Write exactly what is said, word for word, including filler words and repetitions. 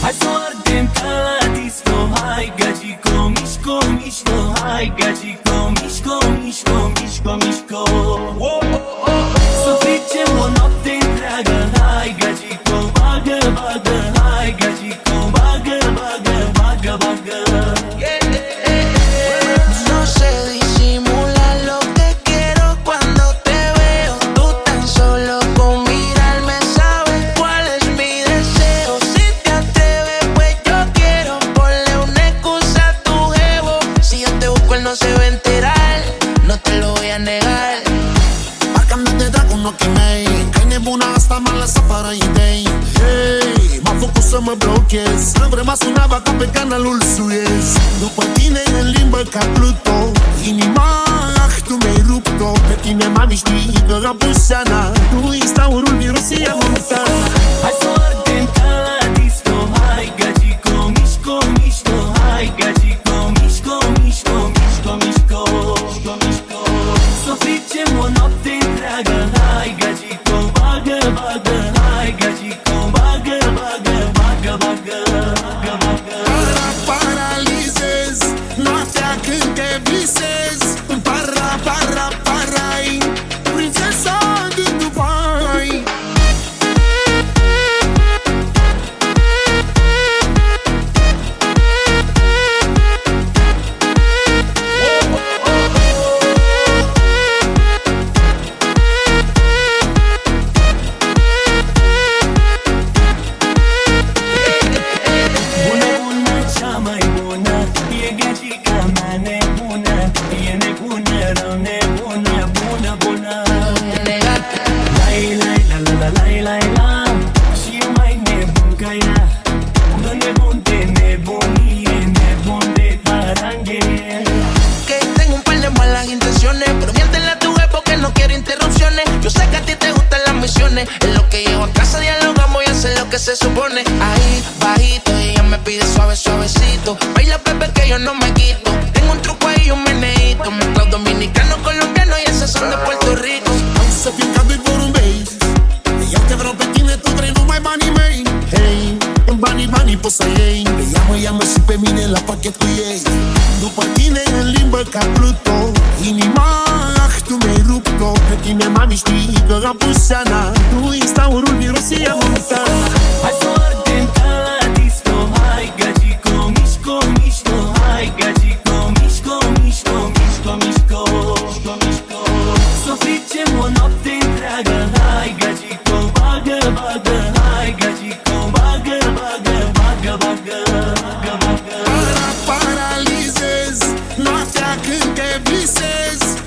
Hai să o ardem ca la disco. Hai gagico, mișco, mișco. Hai gagico, mișco, mișco, mișco, mișco. Să fricem o noapte întreagă. Hai gagico, bagă, bagă. Hai gagico, bagă, bagă, bagă, bagă. No sé disimular lo que quiero cuando te veo. Tú tan solo con mirarme sabes cuál es mi deseo. Si te atreves pues yo quiero ponle una excusa a tu jevo. Si yo te busco él no se va a enterar, no te lo voy a negar. Parcă-mi de dragul ochii mei, că-i nebuna asta m-a lăsat fără idei. Hei, m-a făcut să mă blochez. În vremea sunava ca pe canalul Suez. După tine în limbă ca Pluto. Inima, ah, tu mi-ai rupt-o. Pe tine m-am știi că Rapușana. Tu instaurul mirosia montana. Hai să o ardem ca la disco. Hai gagico, mișco, mișco. Hai gagico, mișco, mișco, mișco, mișco, mișco, mișco. Să fricem o noapte întreagă. Hai gagico, bagă, bagă. Hai gagico, bagă, bagă, bagă, bagă, bagă, bagă. Para, paralizez, noaptea când te visez. Para, para, parai, prințesa din Dubai. Bună, bună, cea mai bună. E gagica mea nebună. E nebună, rău nebună. Bună, bună. Lai, lai, la, la, la, lai, lai, la. Și eu mai nebun ca ea. Nu nebun de nebunie, nebun de parangue. Que tengo un par de malas intenciones, pero miéntele a tu jefe que no quiero interrupciones. Yo sé que a ti te gustan las misiones. En lo que llego a casa dialogamos y hacer lo que se supone. Ahí, bajito, y ella me pide suave, suavecito. Baila, bebé, que yo no me quito. Tengo un truco ahí, un meneíto. Mezclado dominicano, colombiano y esos son de Puerto Rico. Am să fim ca doi porumbei. Eu te vreau pe tine, tu vrei numai banii mei. Hei, în banii, banii poți să iei. Ia-mă, ia-mă și pe mine la pachet cu ei. După tine în limbă ca Pluto. Inima, ah, tu mi-ai rupt-o. Pe tine m-am știi că Rapușana. Tu instaurul mirosia montana. Hai să o ardem ca la disco. Hai gagico, mișco, mișco. Hai gagico, mișco, mișco, mișco, mișco, mișco, mișco. Să fricem o noapte întreagă. Hai gagico, bagă, bagă. Hai gagico, bagă, bagă, bagă, bagă, bagă, bagă. Para, paralizez, noaptea când te visez.